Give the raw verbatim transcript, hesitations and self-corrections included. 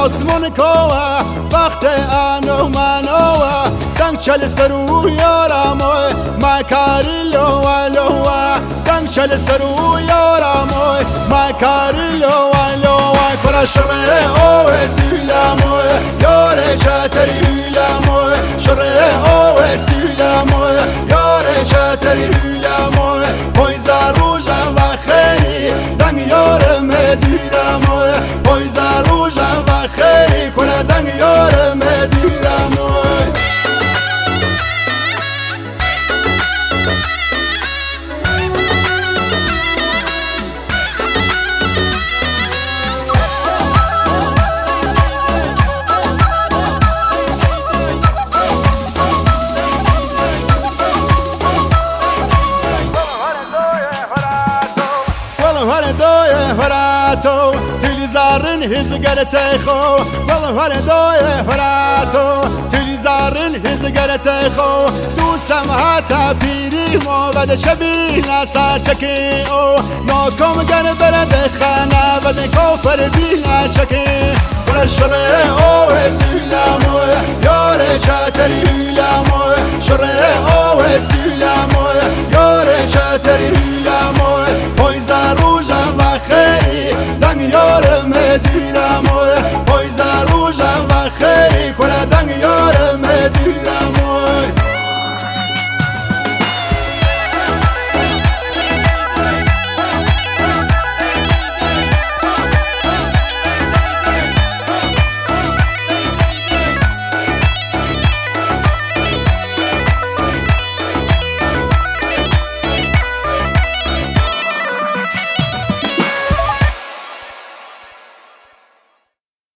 آسمان کوه وقت انو منوه دنگ چل سرو یارم مکاری لوه لوه دنگ چل سرو یارم مکاری لوه لوه کنه شره اوه سیلم یاره شتری لم شره اوه سیلم یاره شتری لم پایز روزم و خیلی دنگ یارم دیدم پایز روزم و خیلی کنه دنگ یارم دیدم فراتو تلی زارن هزگرت خو والله هر دوی فراتو تلی زارن هزگرت خو دوستم هاتا پیری ما بد شبی نسا چکی او ناکام گن برد خانه بد کافر بی نچکی بر شره او سیلم یار شتری لم شره او سیلم یار شتری